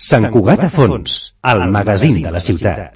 Sant Cugat a fons, el magazín de la ciutat.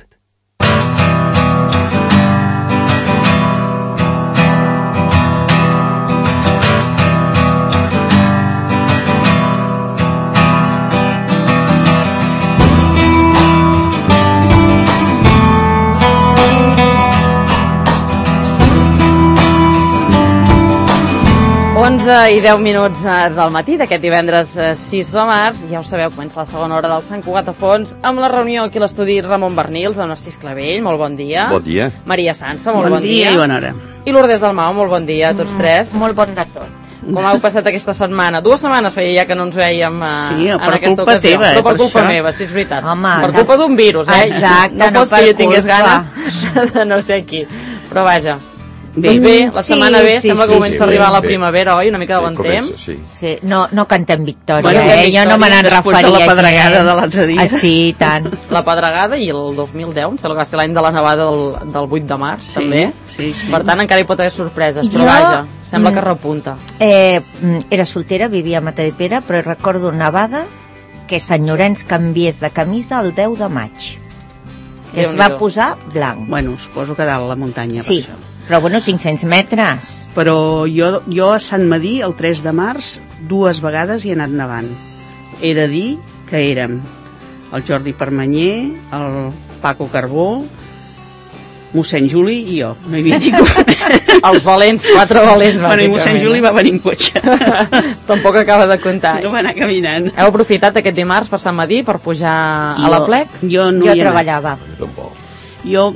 I 10 minuts del matí d'aquest divendres 6 de març. Ja ho sabeu, comença la segona hora del Sant Cugat a fons amb la reunió aquí a l'estudi Ramon Bernils, el Narcís Clavell, molt bon dia. Bon dia. Maria Sansa, molt bon dia. I bona hora. I Lourdes Dalmau, molt bon dia a tots tres. Molt bon de tot. Com heu passat aquesta setmana? 2 setmanes feia ja que no ens veiem sí, en aquesta ocasió. Teva, però per culpa meva, sí, és veritat. Home, per culpa d'un virus, Exacte, no fos que jo tingués ganes de no sé qui. Però vaja, bé, la setmana bé, sembla que comença a arribar la primavera, oi? Una mica de bon temps. Sí, no cantem victòria, bueno, jo no me n'en referia. Després de la pedregada de l'altre dia. Sí, tant. La pedregada i el 2010, em sembla que va ser l'any de la nevada del 8 de març, també. Sí. Per tant, encara hi pot haver sorpreses, però vaja, sembla que repunta. Era soltera, vivia a Matadepera, però recordo nevada que Sant Llorenç canviés de camisa el 10 de maig. Que es va posar blanc. Bueno, suposo que dalt la muntanya, sí. Per això. Però bueno, 500 metres. Però jo a Sant Madí, el 3 de març, 2 vegades hi he anat nevant. He de dir que érem el Jordi Permanyer, el Paco Carbó, mossèn Juli i jo. No hi havia ningú. Els valents, 4 valents, bàsicament. Bueno, i mossèn Juli va venir en cotxe. Tampoc acaba de comptar. No va anar caminant. Heu aprofitat aquest dimarts per Sant Madí per pujar a la plec? Jo treballava. Jo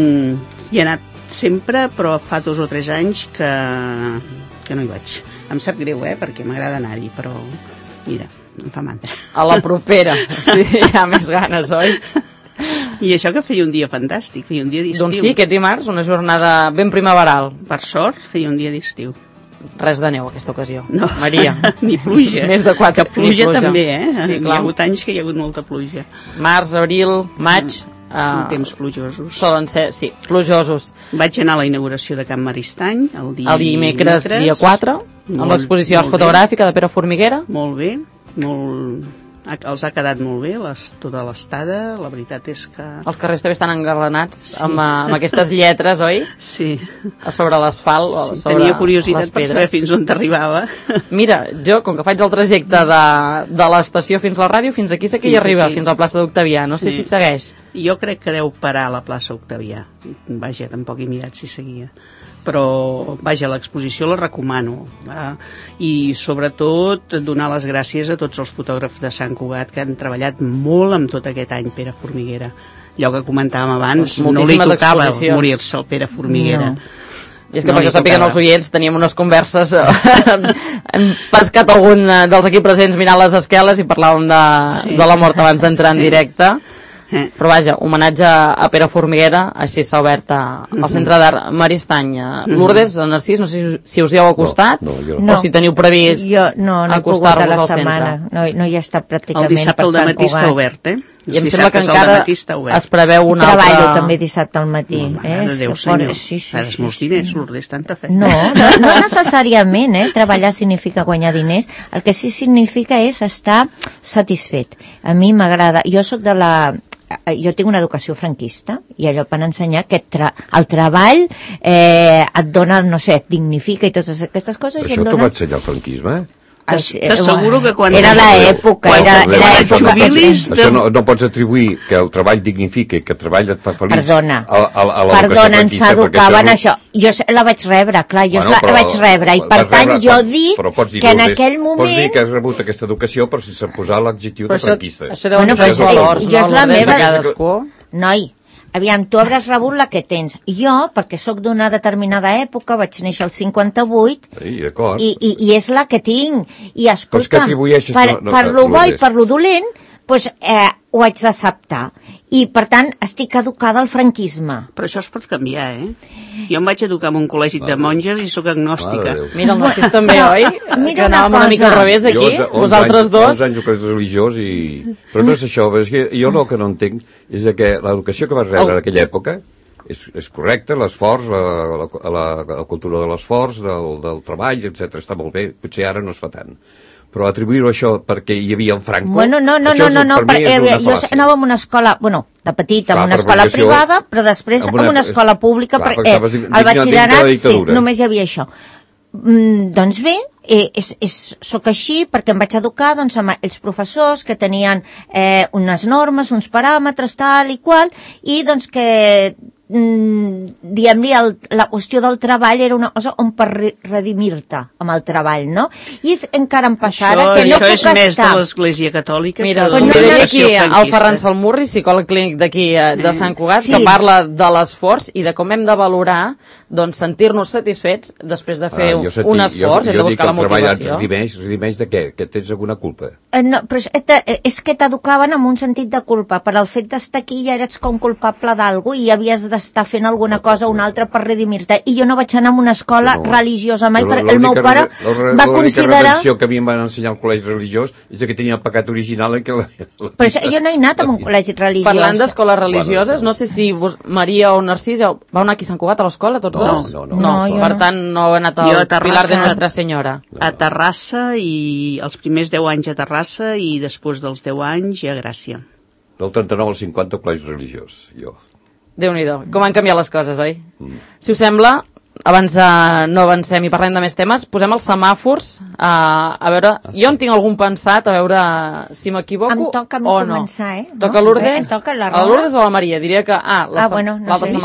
hi he anat sempre, però fa 2 o 3 anys que no hi vaig. Em sap greu, perquè m'agrada anar-hi, però mira, em fa mandra. A la propera, sí, hi ha més ganes, oi? I això que feia un dia fantàstic, feia un dia d'estiu. Doncs sí, aquest dimarts, una jornada ben primaveral. Per sort, feia un dia d'estiu. Res de neu aquesta ocasió, no. Maria. Ni pluja. Més de 4. Que pluja també, Sí, hi ha hagut anys que hi ha hagut molta pluja. Març, abril, maig... Són temps plujosos. Solen ser, sí, plujosos. Vaig anar a la inauguració de Can Maristany el dimecres, dia 4, amb l'exposició fotogràfica de Pere Formiguera. Molt bé, els ha quedat molt bé tota l'estada, la veritat és que... Els carrers també estan engarlanats amb aquestes lletres, oi? Sí. A sobre l'asfalt, sí, tenia curiositat per saber fins on t'arribava. Mira, jo, com que faig el trajecte de l'estació fins a la ràdio, fins aquí sé que hi arriba, fins a la plaça d'Octavià, no sé si segueix. Jo crec que deu parar a la plaça Octavià. Vaja, tampoc he mirat si seguia. Però, vaja, l'exposició la recomano. I, sobretot, donar les gràcies a tots els fotògrafs de Sant Cugat que han treballat molt amb tot aquest any, Pere Formiguera. Allò que comentàvem abans, no li tocava morir-se el Pere Formiguera. No. I és que perquè sàpiguen els oients, teníem unes converses, hem pescat algun dels aquí presents mirant les esqueles i parlàvem de la mort abans d'entrar en directe. Però vaja, homenatge a Pere Formiguera, així s'ha obert al Centre d'Art Maristany. Lourdes, Narcís, no sé si us hi heu acostat o si teniu previst acostar-vos al centre. No hi ha estat pràcticament. El dissabte al matí està obert, I em sembla que encara es preveu un altre... Treballo també dissabte al matí. Mare de Déu, senyor. Fas molts diners, Lourdes, tanta fe. No necessàriament, treballar significa guanyar diners. El que sí significa és estar satisfet. A mi m'agrada... Jo tinc una educació franquista i allò van ensenyar que el treball et dona, no sé, et dignifica i totes aquestes coses. Però això t'ho va ensenyar el franquisme? T'asseguro que quan... Era l'època, Això no pots atribuir que el treball dignifica i que el treball et fa feliç. Perdona, ens educaven això. Jo la vaig rebre, clar, la vaig rebre, i per tant jo dic que en aquell moment... Pots dir que has rebut aquesta educació, però si s'ha posat l'adjectiu de franquista. Això deuen ser els valors, no? La meva... Noi, aviam, tu hauràs rebut la que tens. Jo, perquè sóc d'una determinada època, vaig néixer al 58, i és la que tinc. I escolta, per lo bo i per lo dolent, doncs ho haig d'acceptar. I, per tant, estic educada al franquisme. Però això es pot canviar, Jo em vaig educar en un col·legi de monges i sóc agnòstica. Mira, el Narcís també, oi? Que anàvem una mica al revés aquí, vosaltres dos. 11 anys religiós i... Però no és això, és que jo el que no entenc és que l'educació que vas rebre en aquella època és correcta, l'esforç, la cultura de l'esforç, del treball, etc. Està molt bé, potser ara no es fa tant. Però atribuir-ho això perquè hi havia en Franco... Bueno, no, jo anava a una escola, bueno, de petita, en una escola privada, però després en una escola pública, perquè al batxillerat sí, només hi havia això. Doncs bé, soc així perquè em vaig educar amb els professors que tenien unes normes, uns paràmetres, tal i qual, i doncs que diguem-li, la qüestió del treball era una cosa on per redimir-te amb el treball, no? I encara em passa ara que no puc estar... Això és més de l'Església Catòlica. Mira, aquí el Ferran Salmurri, psicòleg clínic d'aquí de Sant Cugat, que parla de l'esforç i de com hem de valorar doncs sentir-nos satisfets després de fer un esforç, hem de buscar la motivació. Redimeix de què? Que tens alguna culpa? No, però és que t'educaven amb un sentit de culpa. Per al fet d'estar aquí ja eres com culpable d'algú i havies d'estar fent alguna cosa o una altra per redimir-te. I jo no vaig anar a una escola religiosa mai, perquè el meu pare va considerar... L'única redempció que a mi em van ensenyar al col·legi religiós és que tenia el pecat original en què... Però jo no he anat a un col·legi religiós. Parlant d'escoles religioses, no sé si Maria o Narcís vau anar aquí a Sant Cugat a l'escola, tots dos? No. Per tant, no heu anat al Pilar de Nostra Senyora. A Terrassa, i els primers 10 anys a Terrassa i després dels 10 anys a Gràcia. Del 39 al 50 al col·legi religiós, jo. Déu-n'hi-do, com han canviat les coses, oi? Si us sembla, abans no avancem i parlem de més temes, posem els semàfors, a veure, jo en tinc algun pensat, a veure si m'equivoco o no. Em toca a mi començar, Toca Lourdes? Toca la Roda? A Lourdes o a la Maria? Diria que, bueno, no sé.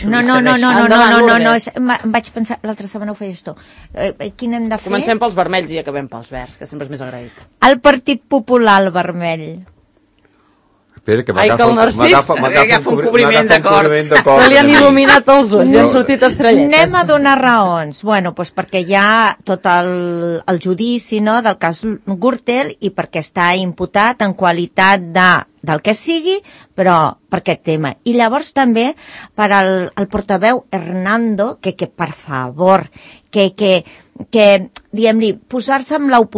No, em vaig pensar, l'altra setmana ho feies tu. Quin hem de fer? Comencem pels vermells i acabem pels verds, que sempre és més agraït. El Partit Popular, el vermell. Espera, que m'agafa un cobriment d'acord. Se li han il·luminat els ulls i han sortit estrelletes. Anem a donar raons. Bueno, doncs perquè hi ha tot el judici, no?, del cas Gürtel i perquè està imputat en qualitat del que sigui, però per aquest tema. I llavors també per al portaveu Hernando, que per favor, que diguem-li, posar-se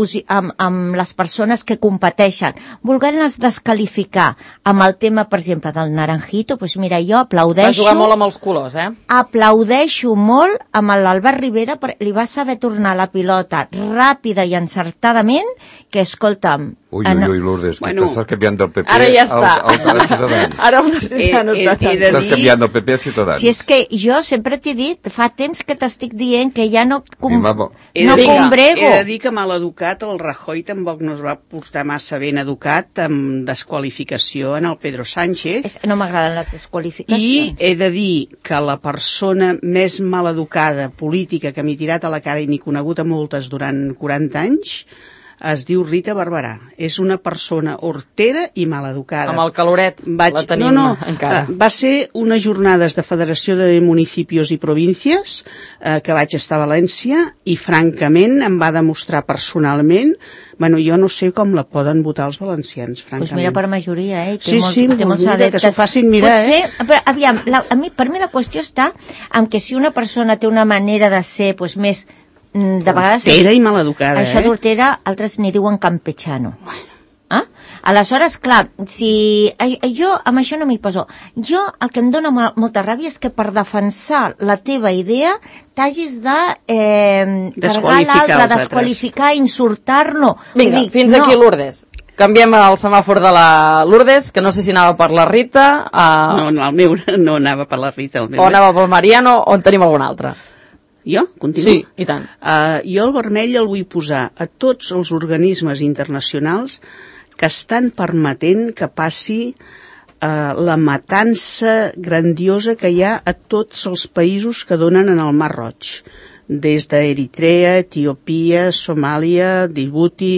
amb les persones que competeixen, volent-les desqualificar amb el tema, per exemple, del Naranjito, doncs mira, jo aplaudeixo... Va jugar molt amb els colors, Aplaudeixo molt amb l'Albert Rivera, perquè li va saber tornar la pilota ràpida i encertadament, que, escolta'm... Ui, Lourdes, que t'estàs canviant del PP ara ja està. Als Ciutadans. Ara el Narcís ja no està tant. Estàs canviant del PP a Ciutadans. Si és que jo sempre t'he dit, fa temps que t'estic dient que ja no combrego. He de dir que mal educat el Rajoy tampoc no es va portar massa ben educat amb desqualificació en el Pedro Sánchez. No m'agraden les desqualificacions. I he de dir que la persona més mal educada política que m'he tirat a la cara i n'he conegut a moltes durant 40 anys es diu Rita Barberà. És una persona hortera i maleducada. Amb el caloret la tenim encara. Va ser unes jornades de Federació de Municipios i Províncies que vaig estar a València i francament em va demostrar personalment, jo no sé com la poden votar els valencians, francament. Doncs mira, per majoria, té molts adeptes. Que s'ho facin mirar, Però, aviam, per mi la qüestió està en que si una persona té una manera de ser més... de vegades... Hortera i maleducada, Això d'hortera, altres n'hi diuen campechano. Aleshores, clar, si... Jo amb això no m'hi poso. Jo el que em dóna molta ràbia és que per defensar la teva idea t'hagis de carregar l'altre, desqualificar, insultar-lo. Vinga, fins aquí Lourdes. Canviem el semàfor de la Lourdes, que no sé si anava per la Rita... No, el meu no anava per la Rita. O anava pel Mariano, o en tenim algun altre. Jo? Continuo? Sí, i tant. Jo el vermell el vull posar a tots els organismes internacionals que estan permetent que passi la matança grandiosa que hi ha a tots els països que donen en el Mar Roig. Des d'Eritrea, Etiòpia, Somàlia, Djibouti...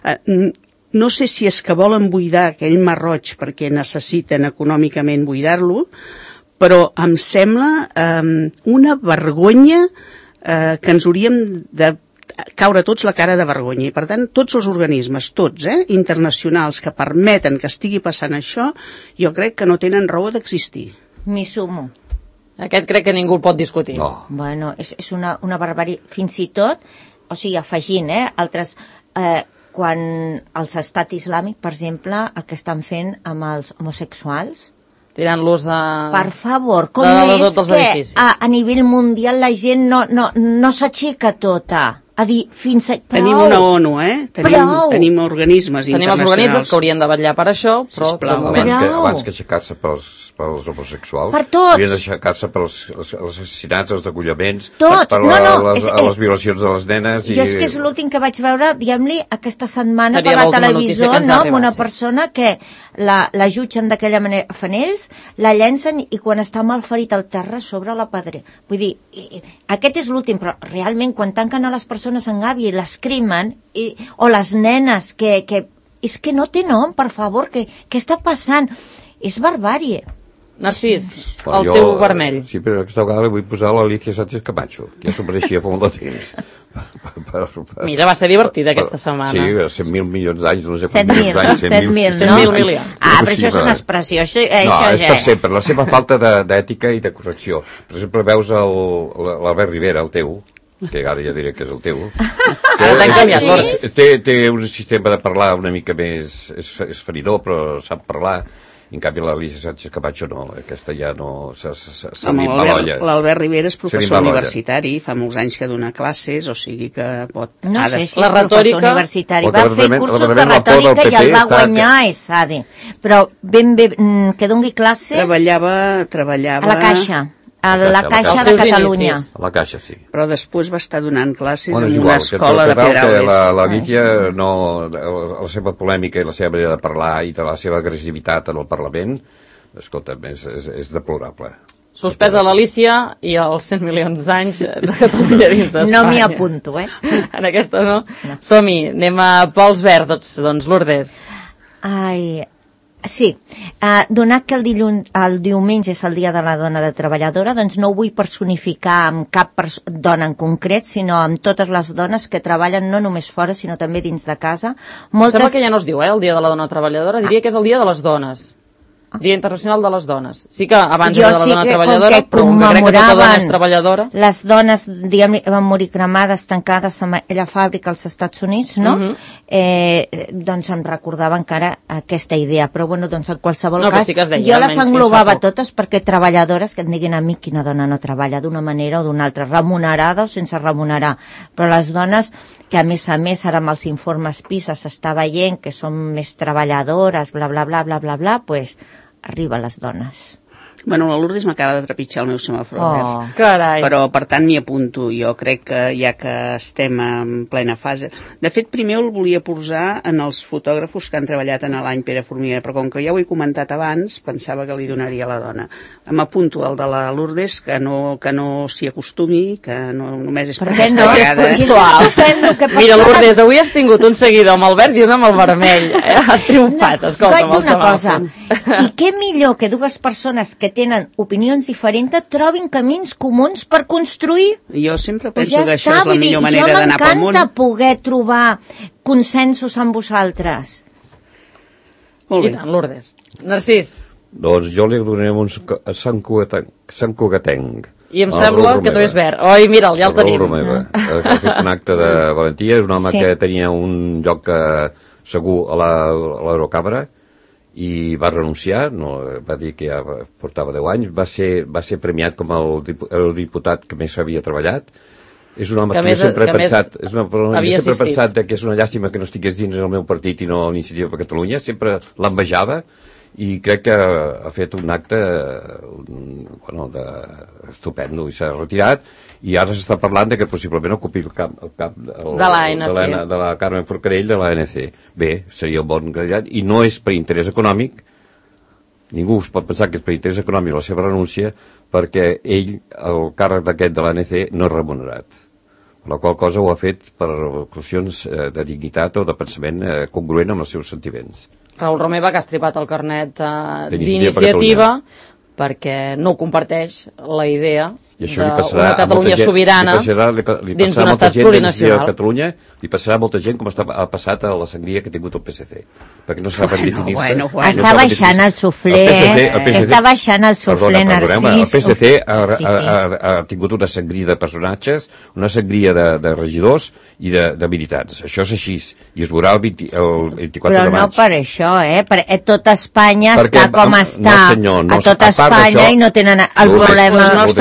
No sé si és que volen buidar aquell Mar Roig perquè necessiten econòmicament buidar-lo, però em sembla una vergonya que ens hauríem de caure tots la cara de vergonya. I per tant, tots els organismes, tots, internacionals, que permeten que estigui passant això, jo crec que no tenen raó d'existir. M'hi sumo. Aquest crec que ningú el pot discutir. No. Bueno, és una barbària. Fins i tot, o sigui, afegint, altres... quan els estat islàmic, per exemple, el que estan fent amb els homosexuals... Tirant-los a... Per favor, com és que a nivell mundial la gent no s'aixeca tota a dir, fins a... Tenim una ONU, tenim organismes internacionals. Tenim els organismes que haurien de vetllar per això, però de moment... Abans que aixecar-se pels homosexuals, per tots. havien d'aixecar-se pels assassinats, els degollaments, tots. per les violacions de les nenes... Jo és que és l'últim que vaig veure, diguem-li, aquesta setmana per la televisió, no? Amb una persona que la jutgen d'aquella manera, fan ells, la llencen i quan està malferit al terra sobre la pedra. Vull dir, aquest és l'últim, però realment quan tanquen a les persones en gavi i les crimen, o les nenes que és que no té nom, per favor, què està passant? És barbàrie. Narcís, el teu vermell. Sí, però aquesta vegada li vull posar l'Alicia Sánchez Camacho, que ja s'ho mereixia fa molt de temps. Mira, va ser divertida aquesta setmana. Sí, 100.000 milions d'anys, no sé 7.000, 100.000, no? 100.000 milions. Però això és una expressió. No, és per sempre, la seva falta d'ètica i de correcció. Per exemple, veus l'Albert Rivera, el teu, que ara ja diré que és el teu, té un sistema de parlar una mica més, és feridor, però sap parlar. En canvi, l'Alicia Sánchez Camacho no, aquesta ja no se li va l'olla. L'Albert Rivera és professor universitari, fa molts anys que dona classes, o sigui que pot... No sé si és la retòrica universitari. Va fer cursos de retòrica i el va guanyar a ESADE. Però ben bé, que doni classes... Treballava... A la Caixa. A la Caixa de Catalunya. A la Caixa, sí. Però després va estar donant classes en una escola de Pedralbes. L'Alicia, la seva polèmica i la seva manera de parlar i de la seva agressivitat en el Parlament, escolta'm, és deplorable. Suspesa l'Alicia i els 100 milions d'anys de Catalunya dins d'Espanya. No m'hi apunto, En aquesta no. Som-hi, anem a Pols Verds, doncs, Lourdes. Ai... Sí, donat que el diumenge és el dia de la dona de treballadora, doncs no ho vull personificar amb cap dona en concret, sinó amb totes les dones que treballen no només fora, sinó també dins de casa. Sembla que ja no es diu, el dia de la dona treballadora, diria que és el dia de les dones. Dia Internacional de les Dones. Sí que abans era de la dona treballadora, però crec que tota dona és treballadora. Les dones, diguem, van morir cremades, tancades en aquella fàbrica als Estats Units, no? Doncs em recordava encara aquesta idea. Però bueno, doncs en qualsevol cas, sí jo les englobava totes perquè treballadores, que et diguin a mi quina dona no treballa d'una manera o d'una altra, remunerada o sense remunerar. Però les dones que a més ara amb els informes PISA s'està veient que són més treballadores, bla, bla, bla, bla, bla, bla, pues arriba a les dones. Bueno, la Lourdes m'acaba de trepitjar el meu semàfor verd. Carai. Però, per tant, m'hi apunto. Jo crec que ja que estem en plena fase... De fet, primer el volia posar en els fotògrafos que han treballat en l'any Pere Formiguera, però com que ja ho he comentat abans, pensava que li donaria a la dona. M'apunto el de la Lourdes, que no s'hi acostumi, que no només és per aquesta vegada. Mira, Lourdes, avui has tingut un seguidor amb el verd i un amb el vermell. Has triomfat, escolta, amb el semàfor. I què millor que dues persones que tenen opinions diferents trobin camins comuns per construir? Jo sempre penso que això és la millor manera d'anar pel món. Jo m'encanta poder trobar consensos amb vosaltres. Molt bé. I tant, Lourdes. Narcís. Doncs jo li donarem un Sant Cugatenc. I em sembla que també és verd. Oi, mira'l, ja el tenim. Ha fet un acte de valentia, és un home que tenia un lloc segur a l'Eurocàmera, i va renunciar, va dir que ja portava 10 anys, va ser premiat com el diputat que més havia treballat. És un home que sempre he pensat que és una llàstima que no estigués dins el meu partit i no a l'Iniciativa per Catalunya, sempre l'envejava i crec que ha fet un acte estupendo i s'ha retirat i ara s'està parlant que possiblement ocupi el cap de la Carmen Forcadell de l'ANC. Bé, seria un bon candidat i no és per interès econòmic, ningú es pot pensar que és per interès econòmic la seva renúncia, perquè ell, el càrrec d'aquest de l'ANC, no és remunerat. La qual cosa ho ha fet per qüestions de dignitat o de pensament congruent amb els seus sentiments. Raül Romeva, que ha estripat el carnet d'iniciativa perquè no comparteix la idea d'una Catalunya sobirana dins d'un estat plurinacional. Li passarà a molta gent com ha passat a la sangria que ha tingut el PSC, perquè no saben definir-se. Està baixant el suflé, està baixant el suflé, Narcís. El PSC ha tingut una sangria de personatges, una sangria de regidors i de militants. Això és així, i es veurà el 24 de maig. Però no per això, perquè tota Espanya està com està. A tota Espanya i no tenen el problema. Les nostres assemblees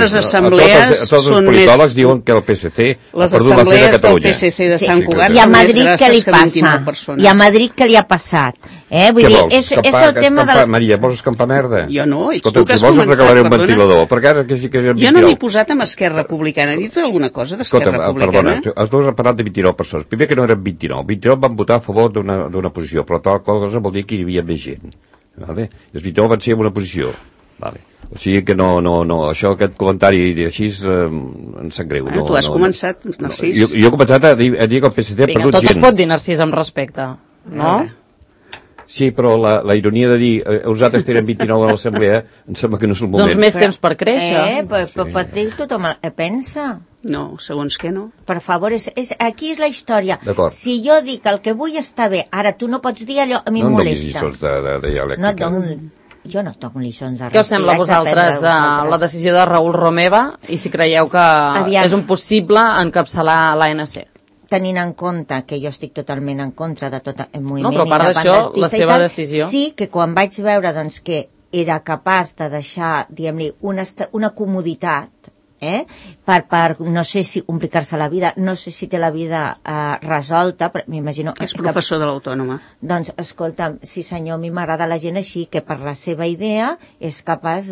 assemblees tots els politòlegs diuen que el PSC ha perdut la fe de Catalunya. Les assemblees del PSC de Sant Cugat I a Madrid què li passa? I a Madrid què li ha passat? Vull dir, és el tema de... Maria, vols escampar merda? Jo no, ets tu que has començat, començat, regalaré un ventilador, perquè ara que sí que... Jo no m'he posat amb Esquerra Republicana. He dit alguna cosa d'Esquerra Republicana? Perdona, els dos han parlat de 29 persones. Primer que no eren 29. 29 van votar a favor d'una posició, però tal qual cosa vol dir que hi havia més gent. Vale? Els 29 van ser en una posició. Vale. O sigui que no, això, aquest comentari així em sap greu. Tu has començat, Narcís. Jo he començat a dir que el PSC ha perdut gent. Tot es pot dir, Narcís, amb respecte, no? Sí, però la ironia de dir els altres tenen 29 a l'assemblea em sembla que no és el moment. Doncs més temps per créixer. Però Patrick, tothom pensa. No, segons què no. Per favor, aquí és la història. Si jo dic el que vull està bé, ara tu no pots dir allò, a mi em molesta. No em donis lliçons de dialèctica. Jo no toco lliçons de Què us sembla a vosaltres la decisió de Raül Romeva i si creieu que és un possible encapçalar l'ANC? Tenint en compte que jo estic totalment en contra de tot el moviment independentista. No, però a part d'això, la seva decisió... Sí, que quan vaig veure doncs, que era capaç de deixar, diguem-li, una comoditat, per no sé si complicar-se la vida, no sé si té la vida resolta, però m'imagino... És professor de l'Autònoma. Doncs, escolta'm, sí senyor, a mi m'agrada la gent així, que per la seva idea és capaç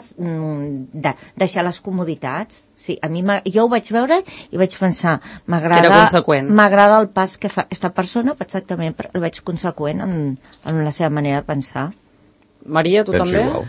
de deixar les comoditats. Sí, a mi jo ho vaig veure i vaig pensar, m'agrada el pas que fa aquesta persona, exactament, el veig conseqüent en la seva manera de pensar. Maria, tu també? Igual.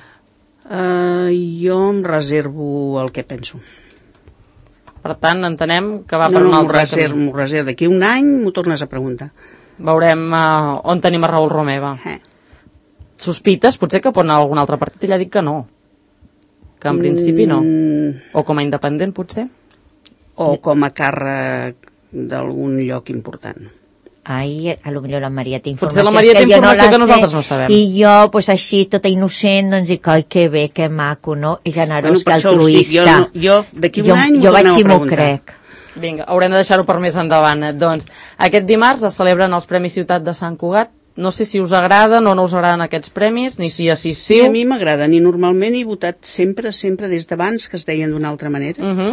Jo em reservo el que penso. Per tant, entenem que va per un altre camí. M'ho reservo. D'aquí un any m'ho tornes a preguntar. Veurem on tenim a Raül Romeva. Sospites, potser que pot anar a algun altre partit? Ella ha dit que no. Que en principi no. O com a independent, potser? O com a càrrec d'algun lloc important. Ai, potser la Maria té informació. Potser la Maria té informació que nosaltres no sabem. I jo, doncs així, tota innocent, doncs dic, ai, que bé, que maco, no? I generós, que altruista. Jo d'aquí un any jo vaig i m'ho crec. Vinga, haurem de deixar-ho per més endavant. Doncs, aquest dimarts es celebren els Premis Ciutat de Sant Cugat. No sé si us agraden o no us agraden aquests premis, ni si assistiu. Sí, a mi m'agraden, i normalment he votat sempre des d'abans, que es deien d'una altra manera.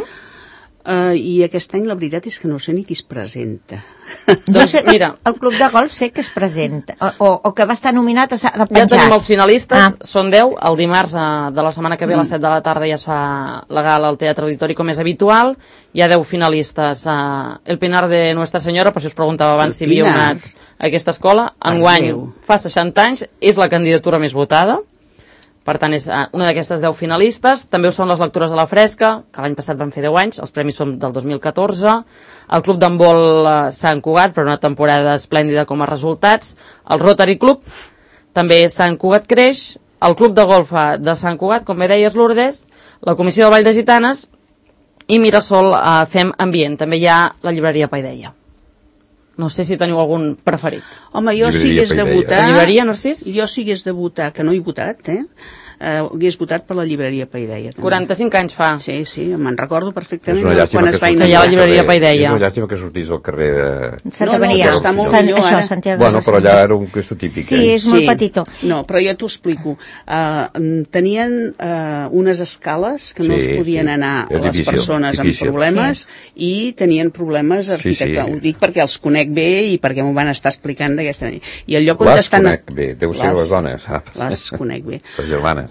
I aquest any la veritat és que no sé ni qui es presenta. Doncs mira, el club de golf sé que es presenta o que va estar nominat de penjat. Ja tenim els finalistes, són 10. El dimarts de la setmana que ve a les 7 de la tarda ja es fa la gala al Teatre Auditori com és habitual. Hi ha 10 finalistes. El Pinar de Nuestra Senyora, per si us preguntava abans si havíeu anat a aquesta escola, enguany fa 60 anys, és la candidatura més votada. Per tant, és una d'aquestes 10 finalistes. També ho són les lectures a la fresca, que l'any passat van fer 10 anys, els premis són del 2014. El Club d'Handbol Sant Cugat, per una temporada esplèndida com a resultats. El Rotary Club, també Sant Cugat Creix. El Club de Golf de Sant Cugat, com bé deies, Lourdes. La Comissió de Vall de Gitanes. I Mirasol Fem Ambient. També hi ha la llibreria Paideia. No sé si teniu algun preferit. Home, jo si hagués de votar... La llibreria, Narcís? Jo si hagués de votar, que no he votat, hagués votat per la llibreria Paideia. 45 anys fa. Sí, me'n recordo perfectament quan es va inaugurar. Que hi ha la llibreria Paideia. És una llàstima que sortís al carrer de... Santa Maria. No, està molt millor ara. Bueno, però allà era un cristo típic. Sí, és molt petitó. No, però ja t'ho explico. Tenien unes escales que no es podien anar les persones amb problemes i tenien problemes arquitectònics. Ho dic perquè els conec bé i perquè m'ho van estar explicant d'aquesta manera. I el lloc on estan... Les conec bé, deu ser les dones. Les conec bé. Les germanes.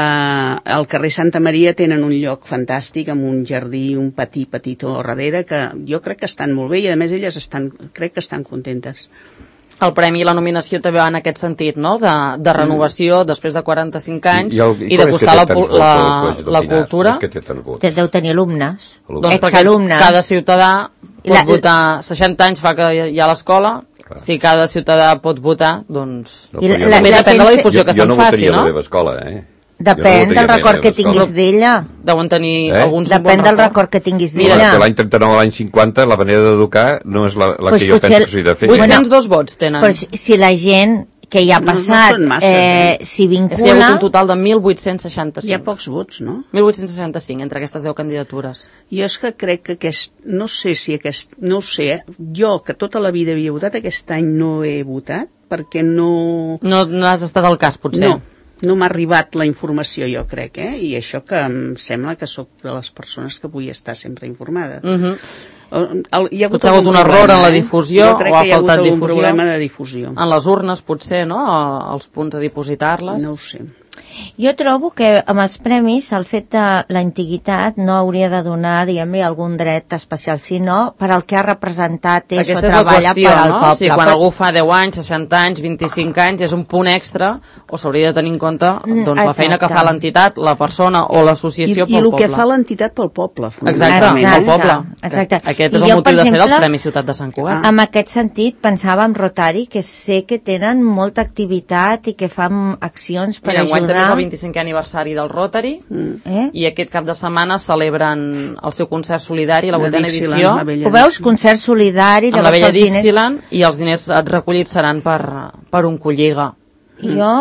Al carrer Santa Maria tenen un lloc fantàstic amb un jardí, un patí petitó darrere, que jo crec que estan molt bé i a més elles crec que estan contentes. El premi i la nominació també va en aquest sentit, no? De renovació després de 45 anys i de costar la cultura. Deu tenir alumnes, exalumnes. Cada ciutadà pot votar, 60 anys fa que hi ha l'escola. Si cada ciutadà pot votar, doncs... També depèn de la difusió que se'n faci, no? Jo no votaria a la meva escola, Depèn del record que tinguis d'ella. Deuen tenir alguns un bon record. Depèn del record que tinguis d'ella. De l'any 39 a l'any 50, la manera d'educar no és la que jo penso que s'hi de fer. 802 vots tenen. Però si la gent que hi ha passat s'hi vincula... És que hi ha hagut un total de 1.865. Hi ha pocs vots, no? 1.865 entre aquestes 10 candidatures. Jo és que crec que no sé si no ho sé, jo que tota la vida havia votat, aquest any no he votat, perquè no... No has estat al cas, potser? No, no m'ha arribat la informació, jo crec, i això que em sembla que sóc de les persones que vull estar sempre informada. Hi ha potser ha hagut un error en la difusió o ha faltat difusió? Problema de difusió. En les urnes, potser, no? Els punts a dipositar-les? No ho sé. Jo trobo que amb els premis el fet de l'antiguitat no hauria de donar, diguem-ne, algun dret especial, sinó per al que ha representat o treballa per al poble. Si quan algú fa 10 anys, 60 anys, 25 anys, és un punt extra, o s'hauria de tenir en compte la feina que fa l'entitat, la persona o l'associació pel poble. I el que fa l'entitat pel poble. Exacte, pel poble. Aquest és el motiu de ser dels Premis Ciutat de Sant Cugat. En aquest sentit, pensava en Rotary, que sé que tenen molta activitat i que fan accions per ajudar. Enguany també és el 25è aniversari del Rotary i aquest cap de setmana celebren el seu concert solidari, la 8a edició. Ho veus? Concert solidari. Amb la Vella Dixieland, i els diners recollits seran per un Colliga. Jo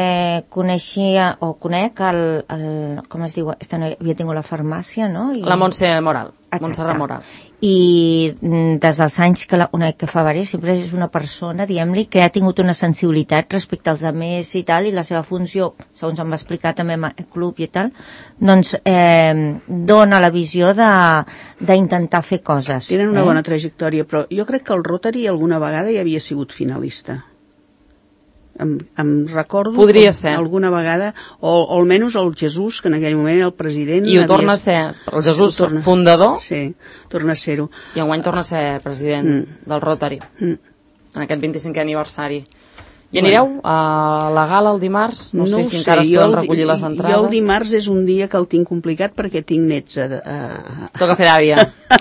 conec com es diu, havia tingut la farmàcia, no? La Montse Moral, Montserrat Moral. I des dels anys que fa diversos, sempre és una persona, diguem-li, que ha tingut una sensibilitat respecte als altres i tal, i la seva funció, segons em va explicar també amb el club i tal, doncs dona la visió d'intentar fer coses. Tenen una bona trajectòria, però jo crec que el Rotary alguna vegada ja havia sigut finalista. Em recordo podria ser alguna vegada, o almenys el Jesús, que en aquell moment el president... I ho torna a ser, el Jesús fundador. Sí, torna a ser-ho. I enguany torna a ser president del Rotary, en aquest 25è aniversari. I anireu a la gala el dimarts? No sé si encara es poden recollir les entrades. Jo el dimarts és un dia que el tinc complicat perquè tinc nets Toca fer d'àvia.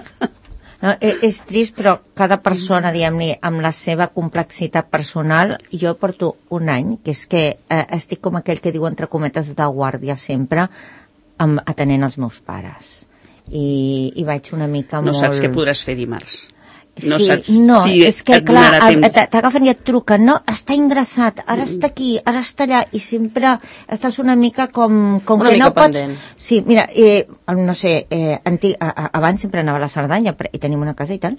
No, és trist, però cada persona, diguem-ne, amb la seva complexitat personal, jo porto un any, que és que estic com aquell que diu entre cometes de guàrdia sempre, atenent els meus pares. I vaig una mica molt... No saps què podràs fer dimarts. No sí, saps no, si és que clar, t'agafen i et truquen, no, està ingressat, ara està aquí, ara està allà, i sempre estàs una mica com una que mica no pendent. Pots... Sí, mira, no sé, abans sempre anava a la Cerdanya, i tenim una casa i tal,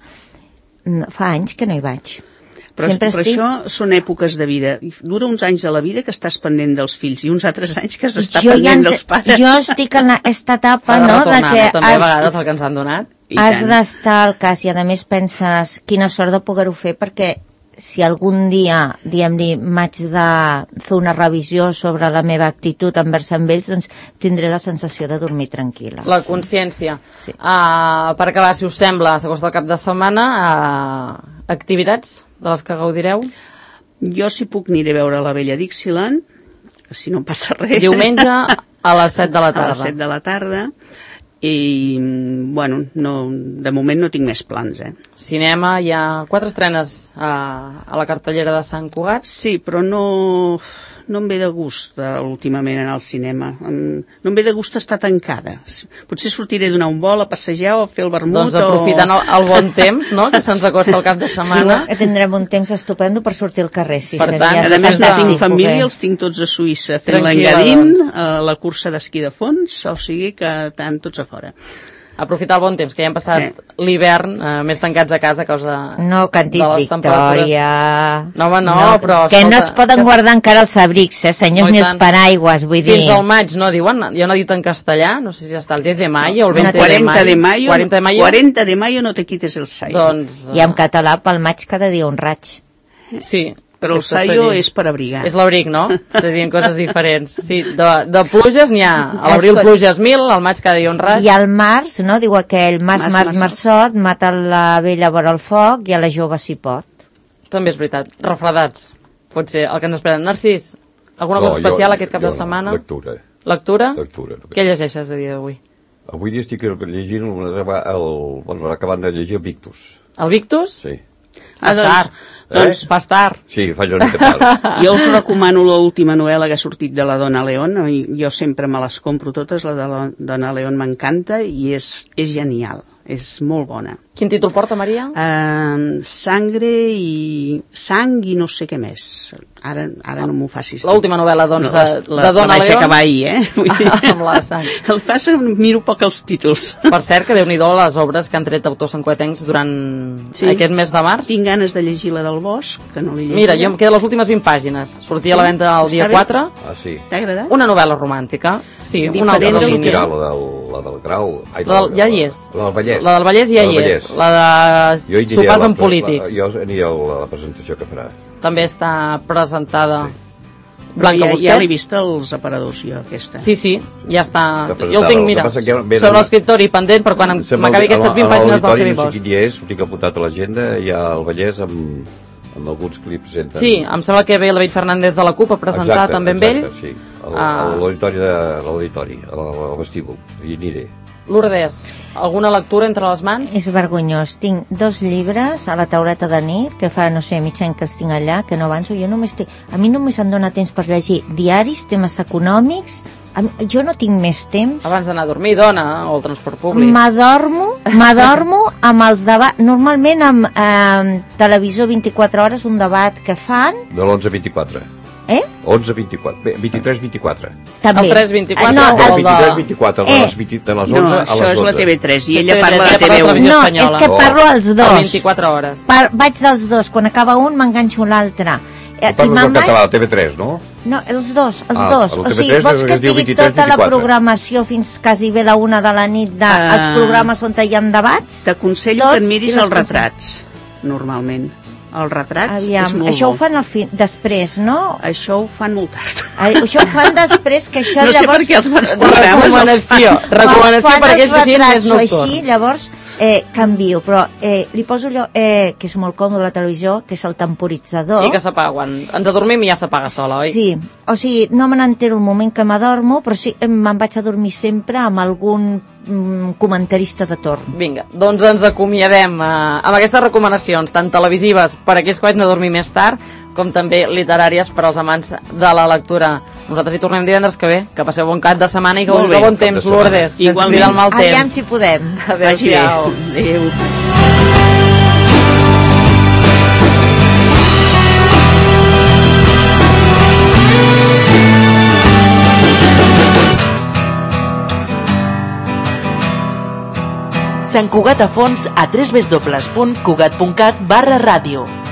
fa anys que no hi vaig. Però això són èpoques de vida. Dura uns anys de la vida que estàs pendent dels fills i uns altres anys que s'està pendent dels pares. Jo estic en aquesta etapa, no? De que també a vegades el que ens han donat. Has d'estar al cas i a més penses quina sort de poder-ho fer, perquè si algun dia, diguem-li, m'haig de fer una revisió sobre la meva actitud envers amb ells, doncs tindré la sensació de dormir tranquil·la. La consciència. Sí. Per acabar, si us sembla, segons del cap de setmana, activitats de les que gaudireu? Jo, si puc, aniré a veure la Vella Dixieland, si no passa res. Diumenge a les 7 de la tarda. A les 7 de la tarda. I, bueno, de moment no tinc més plans, Cinema, hi ha 4 estrenes a la cartellera de Sant Cugat. Sí, però no em ve de gust últimament anar al cinema. No em ve de gust estar tancada. Potser sortiré a donar un vol, a passejar o a fer el vermut. Doncs aprofitant el bon temps, no?, que se'ns acosta el cap de setmana. Tindrem un temps estupendo per sortir al carrer. Sí, per tant, a més no tinc família, els tinc tots a Suïssa fent l'engadín, la cursa d'esquí de fons, o sigui que estan tots a fora. Aprofitar el bon temps, que ja hem passat l'hivern més tancats a casa a causa no cantis de les temperatures. Victòria. No, però... Que no es poden guardar encara els abrics, senyors, ni els paraigües, vull dir. Fins al maig, no, diuen, jo no he dit en castellà, no sé si està el 10 de mayo o el 20 de mayo. 40 de mayo no te quites el saio. Doncs, i en català, pel maig, cada dia un raig. Sí. Però el saio és per abrigar. És l'abric, no? Serien coses diferents. Sí, de pluges n'hi ha. A l'abril pluges 1000, al maig cada dia un raig. I al març, no? Diu aquell marçot, mata la vella vora el foc i a la jove s'hi pot. També és veritat. Refredats. Pot ser el que ens esperen. Narcís, alguna cosa especial aquest cap de setmana? Lectura. Lectura? Lectura. Què llegeixes a dia d'avui? Avui estic llegint, acabant de llegir el Victus. El Victus? Sí. Fas tard. Sí, faig una mica tard. Jo us recomano l'última novel·la que ha sortit de la Donna León. Jo sempre me les compro totes, la de la Donna León m'encanta i és genial. és molt bona. Quin títol porta, Maria? Sang i no sé què més. Ara no m'ho facis. L'última novel·la, doncs, de Donna Leon. La vaig acabar ahir, Vull dir, amb la sang. El passa, miro poc els títols. Per cert, que Déu-n'hi-do les obres que han tret autors santcuetencs durant aquest mes de març. Tinc ganes de llegir la del Bosch, que no l'he llegit. Mira, jo em queden les últimes 20 pàgines. Sortia a la venda el dia 4. Ah, sí. T'ha agradat? Una novel·la romàntica. Sí, una altra línia. línia. La del Grau. Ja hi és. La del Vallès. La del Vallès ja hi és. La de sopars amb polítics. Jo aniria a la presentació que farà. També està presentada. Blanca Busquets. Ja l'he vist als aparadors, jo, aquesta. Sí, ja està. Jo el tinc, mira, sobre l'escriptori pendent, per quan m'acabi aquestes 20 pàgines del Xavi Bosch. No sé quin dia és, ho tinc apuntat a l'agenda, hi ha el Vallès amb alguns que li presenten. Sí, em sembla que ve el David Fernández de la CUP a presentar també amb ell. Sí, a l'auditori, al vestíbul, hi aniré. Lourdes, alguna lectura entre les mans? És vergonyós. Tinc 2 llibres a la tauleta de nit, que fa, no sé, mig any que els tinc allà, que no avanço. A mi només em dóna temps per llegir diaris, temes econòmics. Jo no tinc més temps. Abans d'anar a dormir, dona, o el transport públic. M'adormo amb els debats, normalment amb televisió 24 hores, un debat que fan... De l'11-24. 11-24, 23-24. També. El 3-24 no, el 23-24, de les 11 a les 12. No, això és la TV3 i ella parla de TV1. TV1. No, és que parlo als dos. A 24 hores. Vaig dels dos, quan acaba un m'enganxo l'altre. Parles del català, TV3, no? No, els dos. O sigui, vols que et digui 23, tota la programació fins quasi bé la 1 de la nit dels programes on hi ha debats? T'aconsello que et miris els retrats, normalment. Els retrats és molt això ho fan després, no? Això ho fan molt tard. Això ho fan després, que això no llavors... No sé per què els bons programes... Recomanació per aquells que siguin més nocturns. Així, llavors canvio, però li poso allò que és molt còmode a la televisió, que és el temporitzador. I que s'apaga quan ens adormim i ja s'apaga sola, oi? Sí, o sigui, no me n'entero el moment que m'adormo, però sí, me'n vaig a dormir sempre amb algun comentarista de torn. Vinga, doncs ens acomiadem amb aquestes recomanacions, tant televisives per a aquells que vagin a dormir més tard, com també literàries per als amants de la lectura. Nosaltres hi tornem divendres que ve. Que passeu bon cap de setmana i que bon temps, Lourdes. Igualment. Aviam si podem. Adéu-siau. Adéu. Sant Cugat a fons a www.cugat.cat/ràdio.